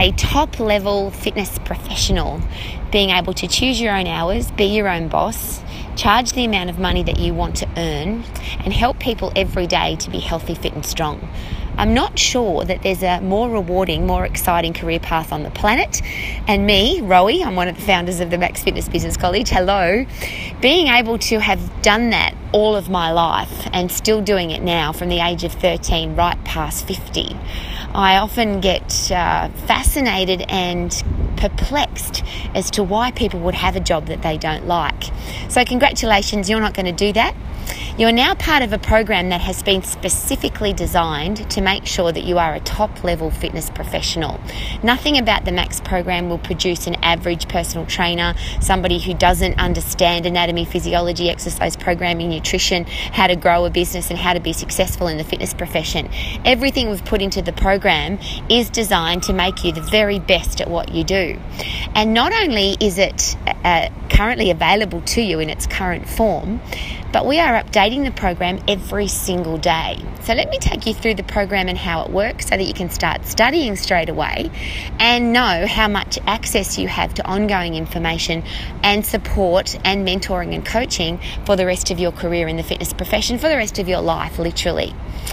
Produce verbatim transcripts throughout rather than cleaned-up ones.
a top-level fitness professional, being able to choose your own hours, be your own boss, charge the amount of money that you want to earn, and help people every day to be healthy, fit and strong. I'm not sure that there's a more rewarding, more exciting career path on the planet. And me, Rowie, I'm one of the founders of the Max Fitness Business College, hello, being able to have done that all of my life and still doing it now from the age of thirteen right past fifty. I often get uh, fascinated and perplexed as to why people would have a job that they don't like. So congratulations, you're not going to do that. You're now part of a program that has been specifically designed to make sure that you are a top-level fitness professional. Nothing about the Max program will produce an average personal trainer, somebody who doesn't understand anatomy, physiology, exercise programming, nutrition, how to grow a business and how to be successful in the fitness profession. Everything we've put into the program is designed to make you the very best at what you do. And not only is it uh, currently available to you in its current form, but we are updating the program every single day. So let me take you through the program and how it works so that you can start studying straight away and know how much access you have to ongoing information and support and mentoring and coaching for the rest of your career in the fitness profession, for the rest of your life, literally.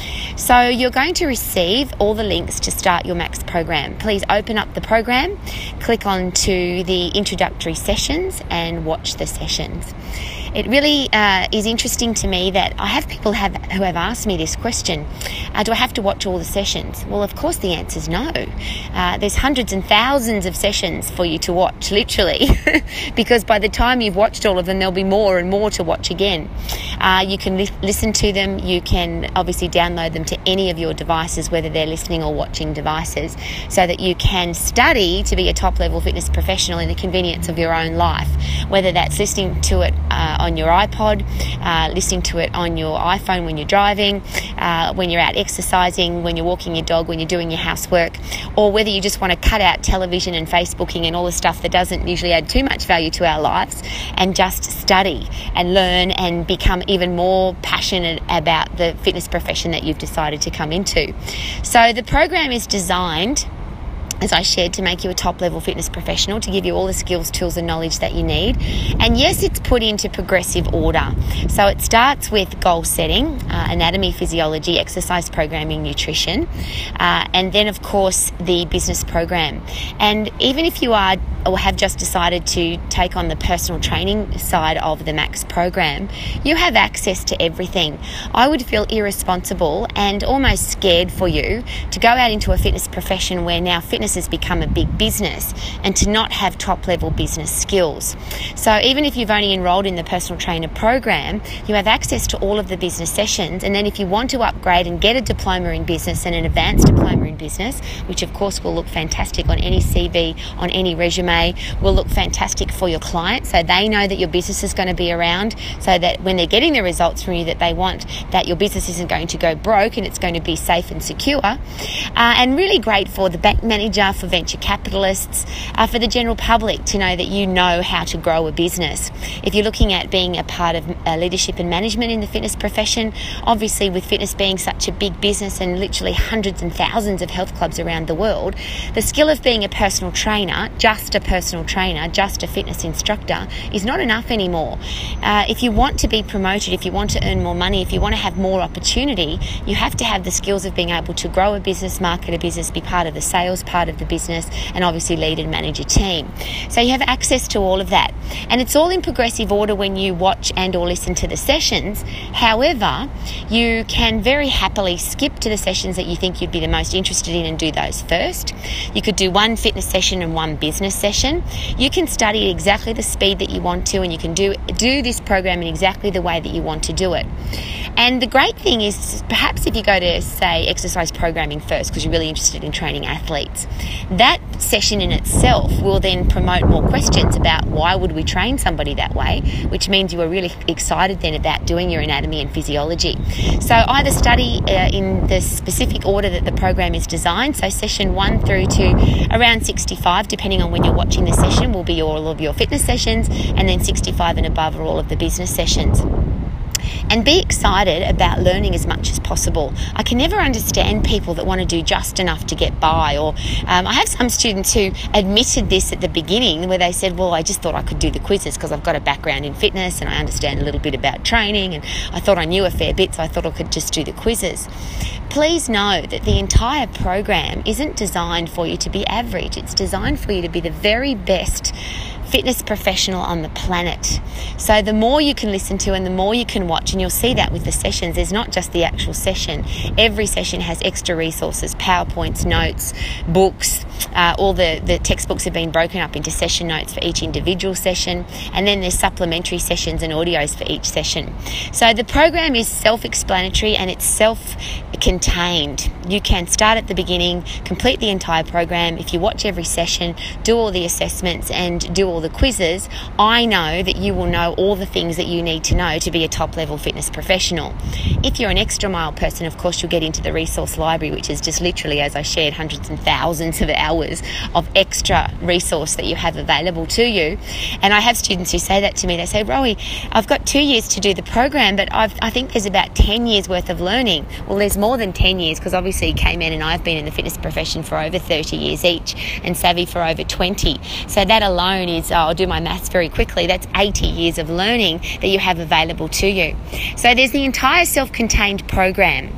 So you're going to receive all the links to start your Max program. Please open up the program, click on to the introductory sessions and watch the sessions. It really uh, is interesting to me that I have people have who have asked me this question, uh, do I have to watch all the sessions? Well, of course the answer is no. Uh, there's hundreds and thousands of sessions for you to watch, literally, because by the time you've watched all of them, there'll be more and more to watch again. Uh, you can li- listen to them, you can obviously download them to any of your devices, whether they're listening or watching devices, so that you can study to be a top-level fitness professional in the convenience of your own life, whether that's listening to it uh, on your iPod, uh, listening to it on your iPhone when you're driving, uh, when you're out exercising, when you're walking your dog, when you're doing your housework, or whether you just want to cut out television and Facebooking and all the stuff that doesn't usually add too much value to our lives and just study and learn and become even more passionate about the fitness profession that you've decided to come into. So the program is designed, as I shared, to make you a top-level fitness professional, to give you all the skills, tools and knowledge that you need. And yes, it's put into progressive order. So it starts with goal setting, uh, anatomy, physiology, exercise programming, nutrition, uh, and then, of course, the business program. And even if you are or have just decided to take on the personal training side of the Max program, you have access to everything. I would feel irresponsible and almost scared for you to go out into a fitness profession where now fitness has become a big business and to not have top-level business skills. So even if you've only enrolled in the personal trainer program, you have access to all of the business sessions, and then if you want to upgrade and get a diploma in business and an advanced diploma in business, which of course will look fantastic on any C V, on any resume, will look fantastic for your client, so they know that your business is going to be around, so that when they're getting the results from you that they want, that your business isn't going to go broke and it's going to be safe and secure. Uh, and really great for the bank manager, for venture capitalists, uh, for the general public to know that you know how to grow a business. If you're looking at being a part of uh, leadership and management in the fitness profession, obviously with fitness being such a big business and literally hundreds and thousands of health clubs around the world, the skill of being a personal trainer, just a personal trainer, just a fitness instructor, is not enough anymore. Uh, if you want to be promoted, if you want to earn more money, if you want to have more opportunity, you have to have the skills of being able to grow a business, market a business, be part of the sales part of the business, and obviously lead and manage a team. So you have access to all of that. And it's all in progressive order when you watch and or listen to the sessions. However, you can very happily skip to the sessions that you think you'd be the most interested in and do those first. You could do one fitness session and one business session. You can study at exactly the speed that you want to, and you can do, do this program in exactly the way that you want to do it. And the great thing is, perhaps if you go to, say, exercise programming first because you're really interested in training athletes, that session in itself will then promote more questions about why would we train somebody that way, which means you are really excited then about doing your anatomy and physiology. So either study uh, in the specific order that the program is designed, so session one through to around sixty-five, depending on when you're watching the session, will be all of your fitness sessions, and then sixty-five and above are all of the business sessions. And be excited about learning as much as possible. I can never understand people that want to do just enough to get by. Or um, I have some students who admitted this at the beginning, where they said, well, I just thought I could do the quizzes because I've got a background in fitness and I understand a little bit about training, and I thought I knew a fair bit, so I thought I could just do the quizzes. Please know that the entire program isn't designed for you to be average. It's designed for you to be the very best fitness professional on the planet. So the more you can listen to and the more you can watch, and you'll see that with the sessions, there's not just the actual session. Every session has extra resources, PowerPoints, notes, books. Uh, all the, the textbooks have been broken up into session notes for each individual session, and then there's supplementary sessions and audios for each session. So the program is self-explanatory and it's self-contained. You can start at the beginning, complete the entire program. If you watch every session, do all the assessments and do all the quizzes, I know that you will know all the things that you need to know to be a top-level fitness professional. If you're an extra mile person, of course, you'll get into the resource library, which is just literally, as I shared, hundreds and thousands of hours of extra resource that you have available to you. And I have students who say that to me. They say, Rowie, I've got two years to do the program, but I've, I think there's about ten years worth of learning. Well, there's more than ten years, because obviously Cayman and I have been in the fitness profession for over thirty years each, and Savvy for over twenty. So that alone is, oh, I'll do my maths very quickly, that's eighty years of learning that you have available to you. So there's the entire self-contained program.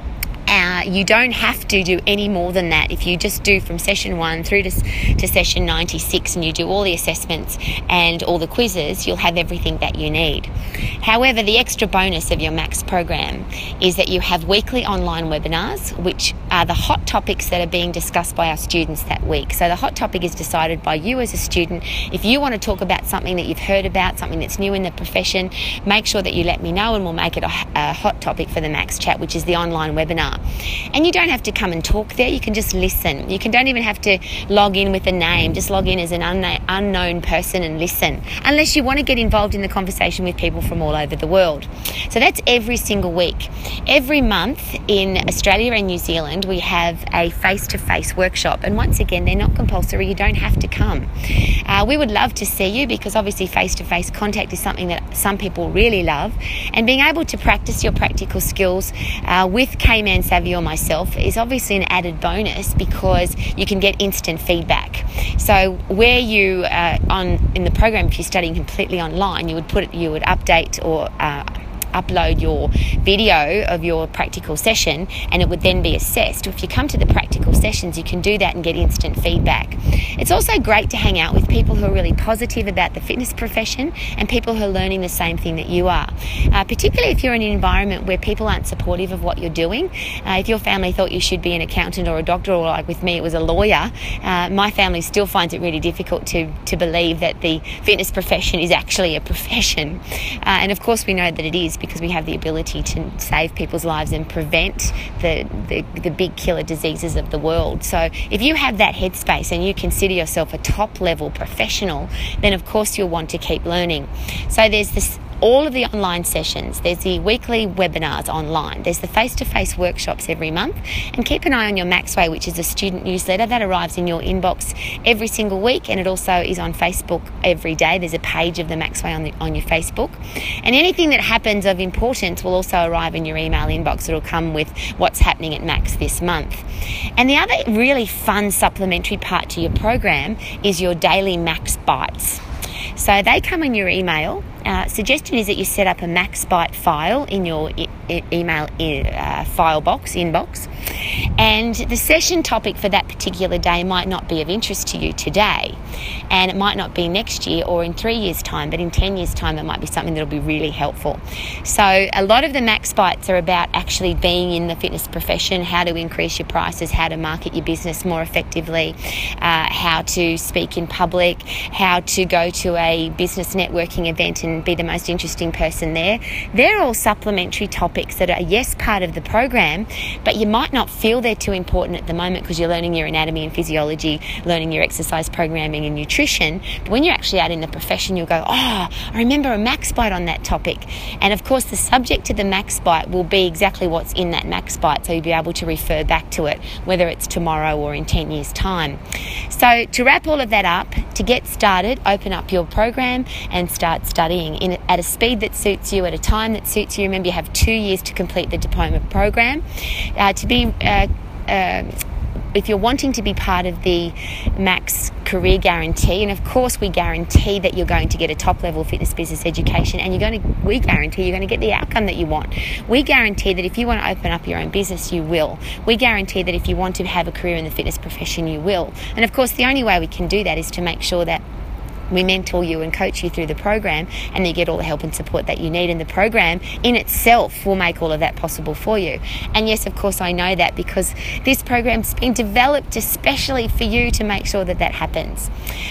Uh, you don't have to do any more than that. If you just do from session one through to, to session ninety-six, and you do all the assessments and all the quizzes, you'll have everything that you need. However, the extra bonus of your Max program is that you have weekly online webinars, which are the hot topics that are being discussed by our students that week. So the hot topic is decided by you as a student. If you want to talk about something that you've heard about, something that's new in the profession, make sure that you let me know, and we'll make it a, a hot topic for the Max Chat, which is the online webinar. And you don't have to come and talk there. You can just listen. You can don't even have to log in with a name. Just log in as an unna- unknown person and listen, unless you want to get involved in the conversation with people from all over the world. So that's every single week. Every month in Australia and New Zealand, we have a face-to-face workshop. And once again, they're not compulsory. You don't have to come. Uh, we would love to see you, because obviously face-to-face contact is something that some people really love. And being able to practice your practical skills uh, with Cayman Savvy or myself is obviously an added bonus, because you can get instant feedback. So where you uh, on in the program, if you're studying completely online, you would put it, you would update or uh, upload your video of your practical session, and it would then be assessed. If you come to the practical sessions, you can do that and get instant feedback. It's also great to hang out with people who are really positive about the fitness profession, and people who are learning the same thing that you are. Uh, particularly if you're in an environment where people aren't supportive of what you're doing. Uh, if your family thought you should be an accountant or a doctor, or like with me, it was a lawyer, uh, my family still finds it really difficult to, to believe that the fitness profession is actually a profession. Uh, and of course we know that it is, because we have the ability to save people's lives and prevent the, the, the big killer diseases of the world. So if you have that headspace and you consider yourself a top-level professional, then of course you'll want to keep learning. So there's this all of the online sessions, there's the weekly webinars online, there's the face-to-face workshops every month, and keep an eye on your Maxway, which is a student newsletter that arrives in your inbox every single week, and it also is on Facebook every day. There's a page of the Maxway on, the, on your Facebook, and anything that happens of importance will also arrive in your email inbox. It'll come with what's happening at Max this month. And the other really fun supplementary part to your program is your daily Max Bites. So they come in your email. Uh, suggestion is that you set up a MaxBite file in your e- e- email uh, file box, inbox, and the session topic for that particular day might not be of interest to you today, and it might not be next year or in three years' time, but in ten years' time it might be something that will be really helpful. So a lot of the MaxBites are about actually being in the fitness profession, how to increase your prices, how to market your business more effectively, uh, how to speak in public, how to go to a business networking event and be the most interesting person there. They're all supplementary topics that are, yes, part of the program, but you might not feel they're too important at the moment because you're learning your anatomy and physiology, learning your exercise programming and nutrition. But when you're actually out in the profession, you'll go, oh, I remember a MaxBite on that topic. And of course, the subject to the MaxBite will be exactly what's in that MaxBite, so you'll be able to refer back to it, whether it's tomorrow or in ten years' time. So to wrap all of that up, to get started, open up your program and start studying in at a speed that suits you, at a time that suits you. Remember, you have two years to complete the diploma program. Uh, to be uh, uh, if you're wanting to be part of the Max Career Guarantee, and of course we guarantee that you're going to get a top-level fitness business education, and you're going to, we guarantee you're going to get the outcome that you want. We guarantee that if you want to open up your own business, you will. We guarantee that if you want to have a career in the fitness profession, you will. And of course, the only way we can do that is to make sure that we mentor you and coach you through the program, and you get all the help and support that you need, and the program in itself will make all of that possible for you. And yes, of course, I know that because this program's been developed especially for you to make sure that that happens.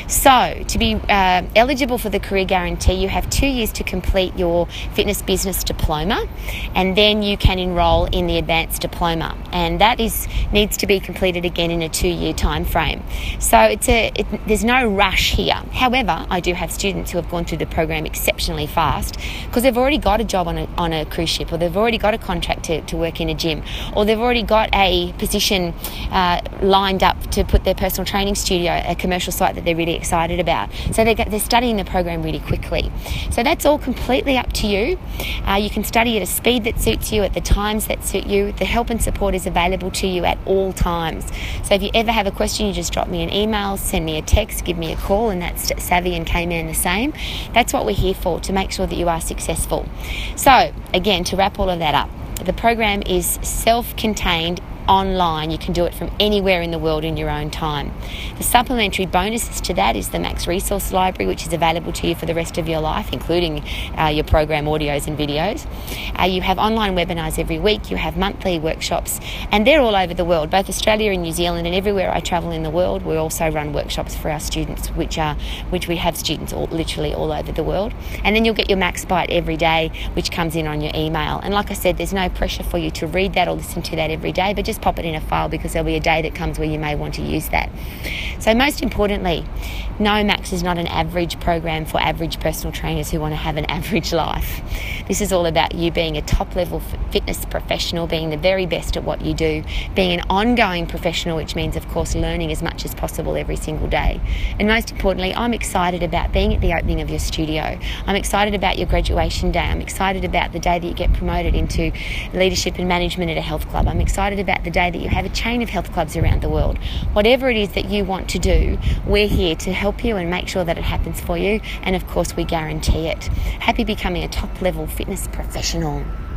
So to be uh, eligible for the Career Guarantee, you have two years to complete your fitness business diploma, and then you can enrol in the advanced diploma, and that is needs to be completed again in a two-year time frame. So it's a it, there's no rush here. However, I do have students who have gone through the program exceptionally fast because they've already got a job on a, on a cruise ship, or they've already got a contract to, to work in a gym, or they've already got a position uh, lined up to put their personal training studio, a commercial site that they're really excited about. So they're, they're studying the program really quickly. So that's all completely up to you. Uh, you can study at a speed that suits you, at the times that suit you. The help and support is available to you at all times. So if you ever have a question, you just drop me an email, send me a text, give me a call, and that's Savvy and K-Man the same. That's what we're here for, to make sure that you are successful. So again, to wrap all of that up, the program is self-contained, online. You can do it from anywhere in the world in your own time. The supplementary bonuses to that is the Max Resource Library, which is available to you for the rest of your life, including uh, your program audios and videos. Uh, you have online webinars every week. You have monthly workshops, and they're all over the world, both Australia and New Zealand, and everywhere I travel in the world. We also run workshops for our students, which are which we have students all, literally all over the world. And then you'll get your Max Bite every day, which comes in on your email. And like I said, there's no pressure for you to read that or listen to that every day, but just pop it in a file, because there'll be a day that comes where you may want to use that. So most importantly, no, Max is not an average program for average personal trainers who want to have an average life. This is all about you being a top-level fitness professional, being the very best at what you do, being an ongoing professional, which means, of course, learning as much as possible every single day. And most importantly, I'm excited about being at the opening of your studio. I'm excited about your graduation day. I'm excited about the day that you get promoted into leadership and management at a health club. I'm excited about the day that you have a chain of health clubs around the world. Whatever it is that you want to do, we're here to help you and make sure that it happens for you. And of course, we guarantee it. Happy becoming a top-level fitness professional.